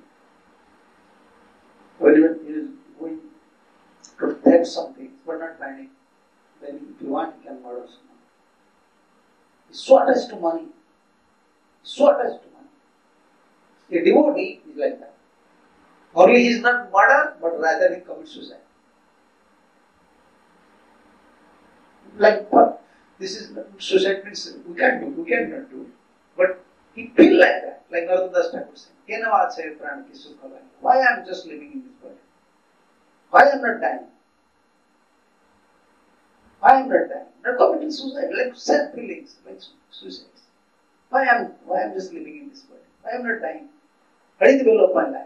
when you is going to take something but not finding, then if you want, you can murder someone. He's so attached to money. He's so attached to money. A devotee is like that. Only he is not murder, but rather he commits suicide. Like what? This is suicide means we can't do, we cannot do. But he feel like that, like Narottam Das Thakur saying, why I am just living in this body? Why I am not dying? Why I am not dying? Not committing suicide, like sad feelings, like suicides. Why I am why I am just living in this body? Why I am not dying? What is the value of my life?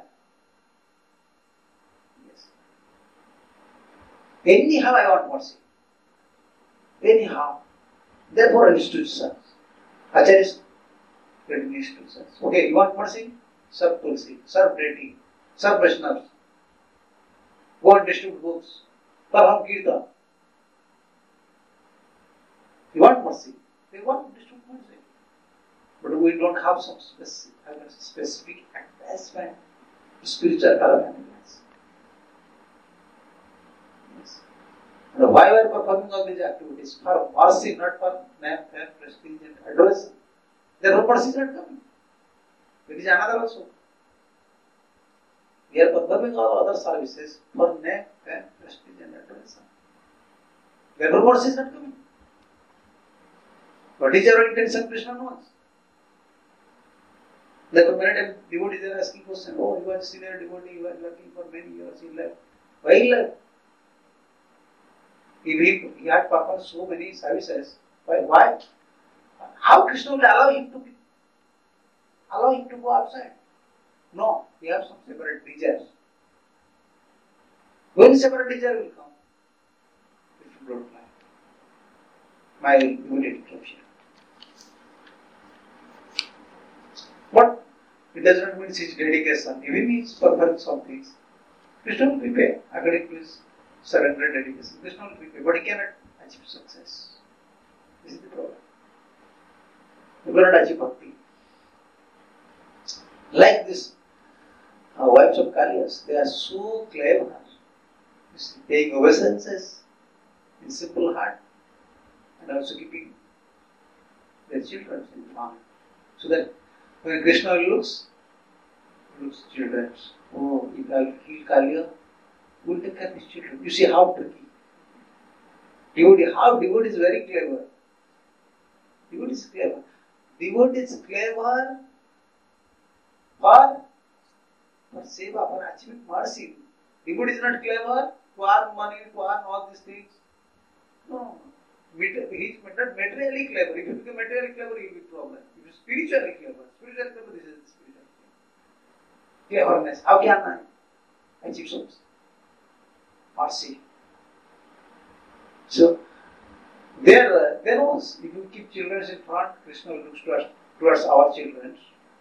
Yes. Anyhow I want mercy. Anyhow. Therefore I used to serve. Acharyas used to serve. Okay, you want mercy? Serve Tulsi, serve deity, serve Vaishnavas. Go and distribute books. Perform Kirtan. You want mercy? We want to distribute mercy. But we don't have some specific, have a specific attachment to spiritual elements. Yes. And why we are performing all these activities? For mercy, not for name, fame, prestige, and adoration. Therefore, mercy is not coming. It is another also. We are performing all other services for name, fame, prestige, and adoration. Therefore, mercy is not coming. What is your intention? Krishna knows. Therefore, many times devotees are asking questions. Oh, you are a senior devotee, you are working for many years, he left. Why he left? If he, he had performed so many services, why? Why? How Krishna will allow him to be, allow him to go outside? No, we have some separate desires. When separate desire will come? If you don't mind. My immediate capture. But it does not mean his dedication. Even he is performing some things. Krishna will be paid according to his surrender dedication. Krishna will be paid, but he cannot achieve success. This is the problem. You cannot achieve bhakti. Like this, uh, wives of Kaliyas, they are so clever. Paying obeisances in simple heart and also keeping their children in mind. So that when Krishna looks, looks children. Oh, if I kill Kaliya, who will take care of his children? You see how tricky. Devotee, how devotee is very clever. Devotee is clever. Devotee is clever for, for seva, for achieving mercy. Devotee is not clever to earn money, to earn all these things. No. He is not materially clever. If you become materially clever, you will be problem. If you are spiritually clever, spiritually clever, this is the spiritual clever. cleverness. How can I achieve so much? Mercy. So, there, uh, there knows, if you keep children in front, Krishna looks towards, towards our children,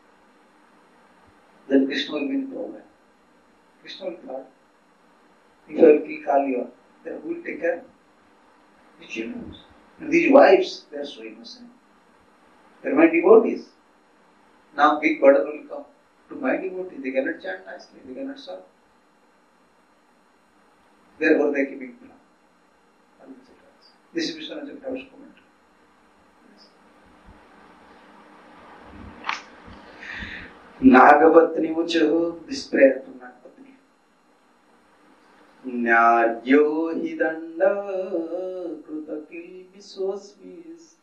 then Krishna will be in problem. Krishna will thought, if I will kill Kaliya, then who will take care? The children. And these wives, they are so innocent. They are my devotees. Now big burden will come to my devotees. They cannot chant nicely, they cannot serve. Therefore they are keeping plan. This is Vishwanath Chakravarti's comment. Nagapatni Uchahu, this prayer to Nagapatni. Nyaryo hidanda krutakil visosvis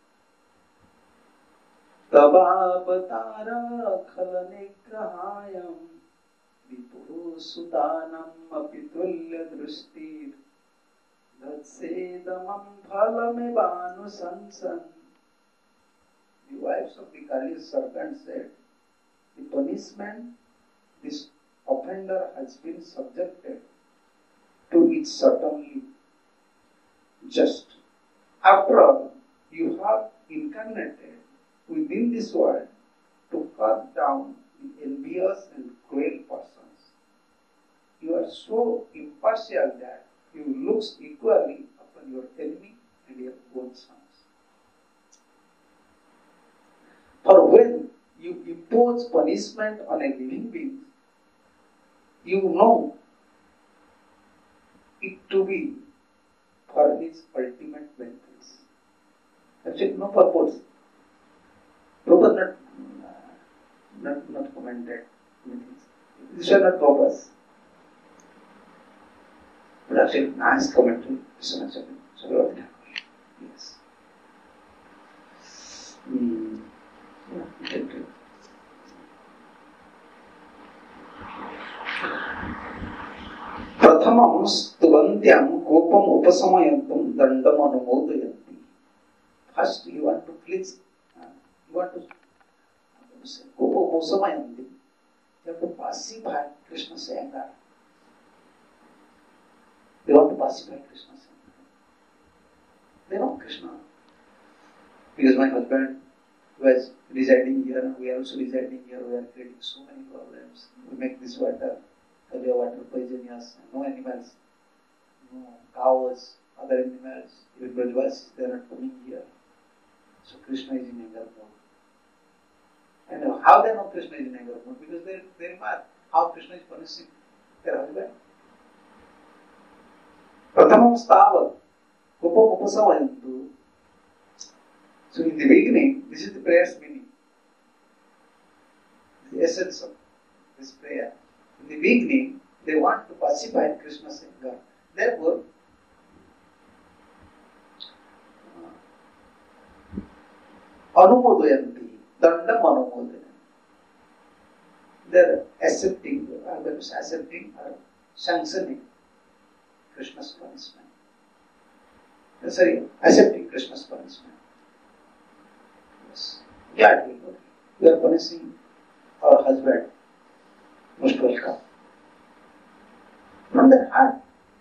Tabapatara khalanikrahayam Vipuhu sudanam apitulya drustir Datsedamam phalamebanu sansan. The wives of the Kali's servant said, the punishment this offender has been subjected to is certainly just. After all, you have incarnated within this world to cut down the envious and cruel persons. You are so impartial that you look equally upon your enemy and your own sons. For when you impose punishment on a living being, you know it to be for his ultimate benefits. Actually, no purpose. Prabhupada not, not, not commented anything. These are not purpose. But actually, nice commentary. Vishwanath Chakravarti. Yes. Hmm. Yeah, thank you. Prathamam stuvantyam kopam upasamayantam dandam anumodayanti. First, you want to please, uh, you want to say, kopam upasamayanti. You have to pacify Krishna's anger. They want to pacify Krishna's anger. They know Krishna. Because my husband was residing here and we are also residing here, we are creating so many problems. We make this water, Kaliya water poisonous, no animals, no cows, other animals, even Brajavasis, they are not coming here. So Krishna is in anger mode. And how they know Krishna is in anger mode? Because they, they remark how Krishna is punishing their husband. Prathamam stavat, kopam upasamayantu. So in the beginning, this is the prayer's meaning. The essence of this prayer. In the beginning, they want to pacify Krishna's anger. Therefore, anumodayanti, dandam anumodayanti. They are accepting, are going to say accepting or sanctioning Krishna's punishment. Sorry, accepting Krishna's punishment. Yes. Yeah, we are punishing our husband. Most welcome. From their heart.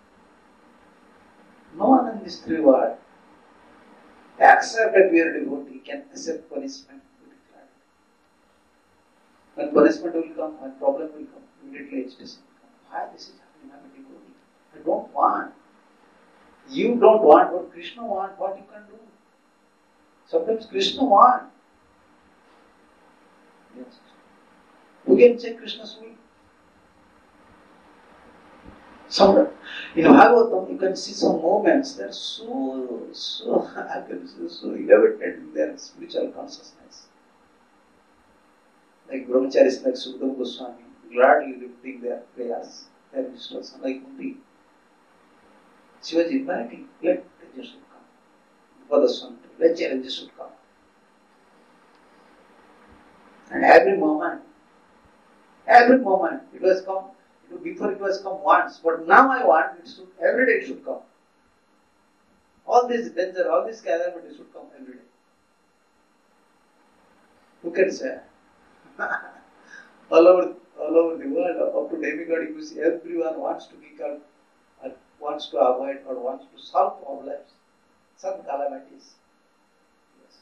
No one in this three world, except that we are devotee, can accept punishment. When punishment will come, when problem will come, immediately agitation will come. Why this is happening? I am a devotee. I don't want. You don't want what Krishna wants, what you can do. Sometimes Krishna wants. Yes. Who can check Krishna's will? Some, in Bhagavatam, you can see some moments that are so, so, I can say, so elevated in their spiritual consciousness. Like brahmacharis like Sukadeva Goswami, gladly lifting their prayers, their instruction, like Kunti. She was inviting, let challenges should come. Padaswanti, let challenges should come. And every moment, every moment, it was come, before it was come once, but now I want it should, every day it should come. All this danger, all this calamity should come every day. Who can say? All over all over the world, up to demigod, you see everyone wants to become, uh, wants to avoid or wants to solve problems, some calamities. Yes.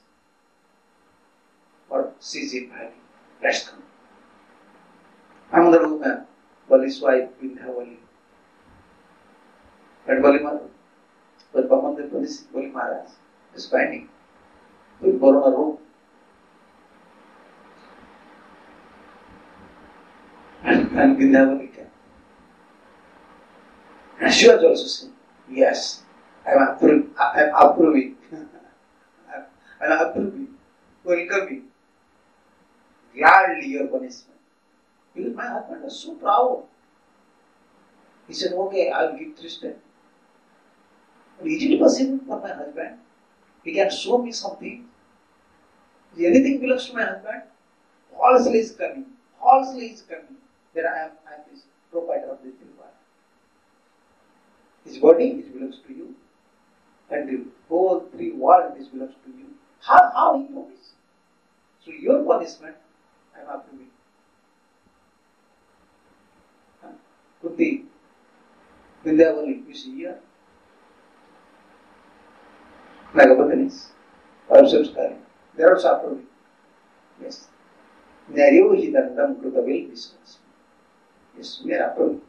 Or sees it happening. Let's come. Another woman, Bali's wife, Vindhavali. But Bali Maharaj, but Bhamandir Bali Maharaj is finding to borrow a room. And, and Vindhavali came. And she was also saying, yes, I am approving, I am approving, I am approving, welcoming, gladly your punishment. Because my husband was so proud. He said, okay, I will give three steps. But is it possible for my husband? He can show me something. If anything belongs to my husband, falsely is coming. Falsely is coming. Then I am, I am the proprietor of this body. His body, it belongs to you. And the whole three world, this belongs to you. How, how he knows? So your punishment, I am approving. Kunti, Vindhavali, you see here. Nagapatanis, Parashamskari, they are also approving. Yes. Naryo hi dandam krutabil viswas. Yes, we are approving.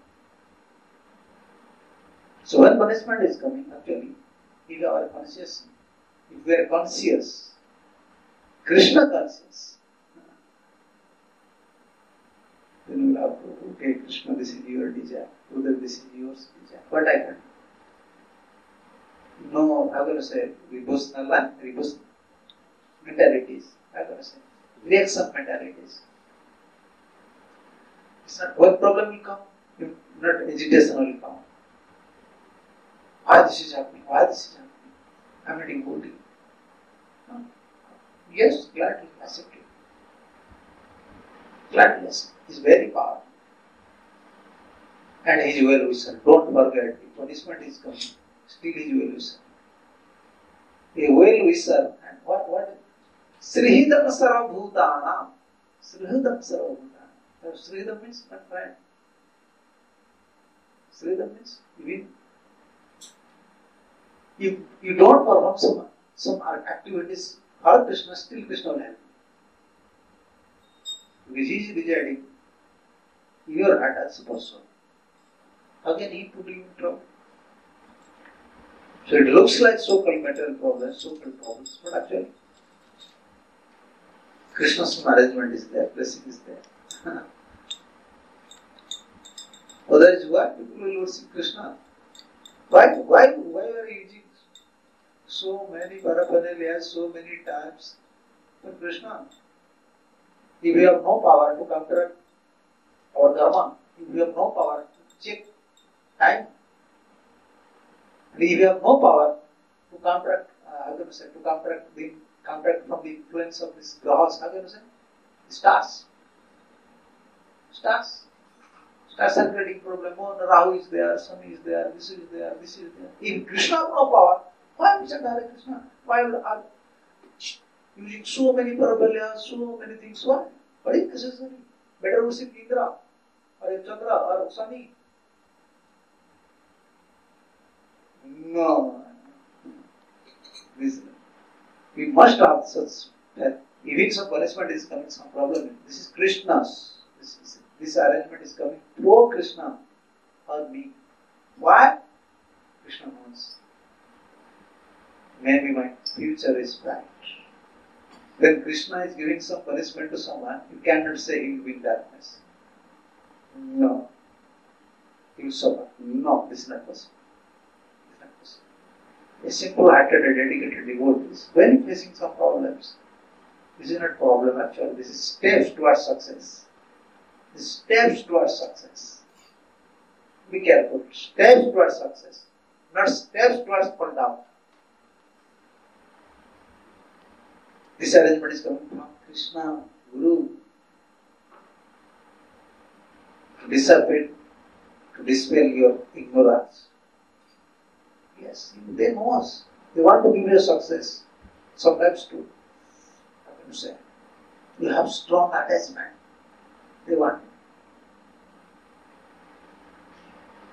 So when punishment is coming, actually, if we are conscious, if we are conscious, Krishna conscious, then we will approve, okay, Krishna, this is your desire, Buddha, this is your desire. What I can do? No, I'm going to say, repositional and repositional mentalities. I'm going to say, reaction mentalities. It's not what problem will come, not agitation will come. Why this is happening? Why this is happening? I'm not importing. No. Yes, gladly accept it. Gladness is very powerful. And his well-wisher. Don't forget, if punishment is coming, still his well-wisher. A well-wisher, and what, what? Srihidam sarvabhutanam. Srihidam sarvabhutanam. Srihidam means my friend. Srihidam means even if you don't perform some, some activities for Krishna, still Krishna will help you. Because he is residing in your heart as a person. How can he put you in trouble? So it looks like so-called material problems, so-called problems, but actually Krishna's management is there, blessing is there. Otherwise, why people will worship Krishna? Why, why, why are you using so many paraphernalia, so many times for Krishna? If we have no power to counteract our dharma, if we have no power to check time, and if we have no power to counteract, uh, how can I say, to counteract the counteract from the influence of this grahas, how can I say, the stars, stars, stars are creating problem. Oh, Rahu is there, Sun is there, this is there, this is there. If Krishna has no power, why we say Hare Krishna? Why are using so many paraphernalia, so many things? Why? What is necessary? Better worship Indra, or Chandra, or Sunny. No. This, we must have such that even some punishment is coming, some problem. This is Krishna's. This, is, this arrangement is coming through Krishna or me. Why? Krishna knows. Maybe my future is bright. When Krishna is giving some punishment to someone, you cannot say he will be in darkness. No. He will suffer. No, this is not possible. This is not possible. A simple-hearted and dedicated devotee, when facing some problems, this is not problem actually, this is steps towards success. This is steps towards success. Be careful. Steps towards success. Not steps towards fall down. This arrangement is coming from Krishna, Guru, to dissipate, to dispel your ignorance. Yes, they know us. They want to give you a success. Sometimes too, how can you say, you have strong attachment. They want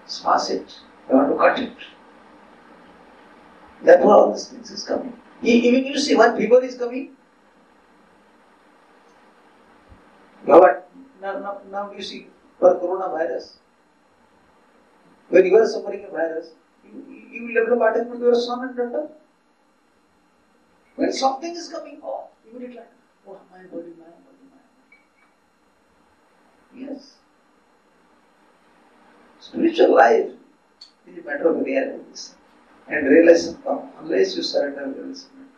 smash it, you want to cut it. That's why all these things is coming. Even you see, one fever is coming. But now, now, now you see, for coronavirus, when you are suffering a virus, you, you will develop attachment to your son and daughter. When something is coming, oh, immediately, oh, my body, my body, my body. Yes. Spiritual life is a matter of realization. And realization comes unless you surrender, realization will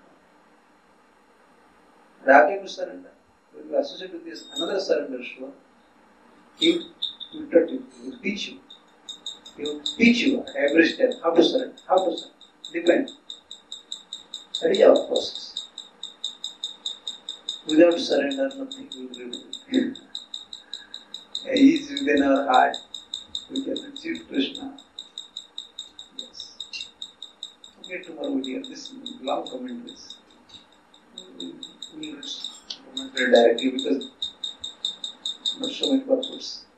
come. But how can you surrender? When you associate with this another surrender sure, he will taught you, he will teach you. He will teach you at every step how to surrender, how to surrender. Depend. That is our process. Without surrender, nothing will be done. He is within our heart. We can achieve Krishna. Yes. Okay, tomorrow we hear this long commentaries. We will comment directly because not so many purpose.